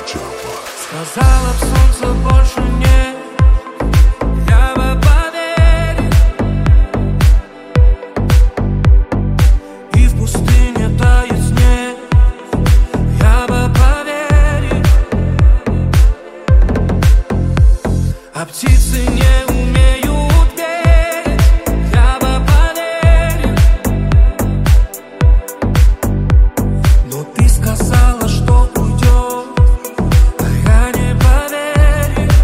Сказала б солнце больше нет, я бы поверил. И в пустыне тает снег, я бы поверил. А птицы не умеют петь, я бы поверил. Но ты сказала, что уйдешь, а я не поверил.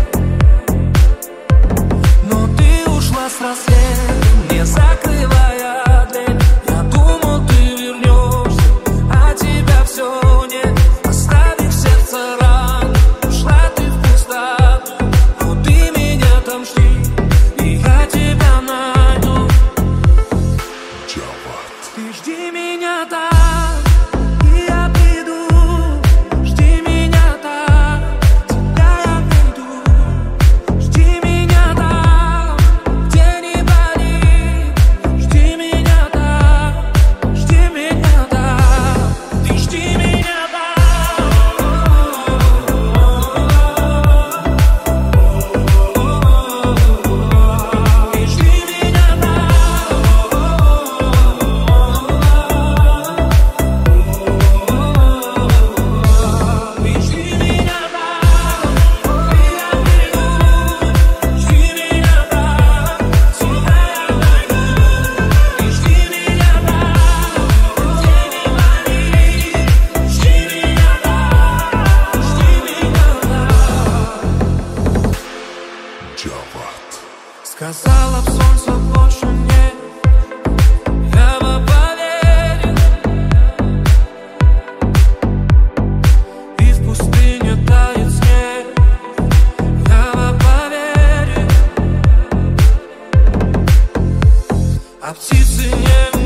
Но ты ушла с рассветом, не закрывая дверь. Я думал, ты вернешься, а тебя все нет. Оставив сердце рано, ушла ты в пустоту. Но ты меня там жди, и я тебя найду. Ты жди меня там, и я приду. Жди меня там, тебя я найду. Жди меня там, где не болит. Жди меня там, жди меня там. Ты жди меня там. Ты жди меня Ты жди меня там, и я приду. Жди меня там, тебя я найду. Ты жди меня там, где не болит. Жди меня там, жди меня там. Сказала б солнце больше нет, я бы поверил. И в пустыне тает снег, я бы поверил. А птицы не